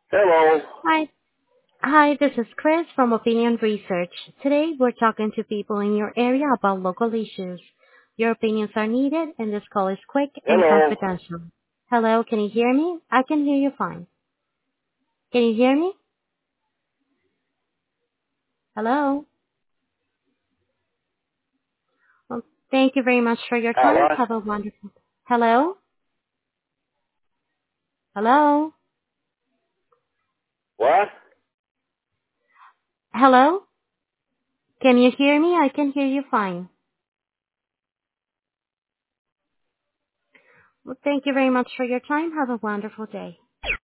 Hello. Hi. Hi, this is Chris from Opinion Research. Today, we're talking to people in your area about local issues. Your opinions are needed, and this call is quick and Hello. confidential. Hello, can you hear me? I can hear you fine. Can you hear me? Hello? Well, thank you very much for your time. What? Have a wonderful... Hello? Hello? What? Hello? Can you hear me? I can hear you fine. Well, thank you very much for your time. Have a wonderful day.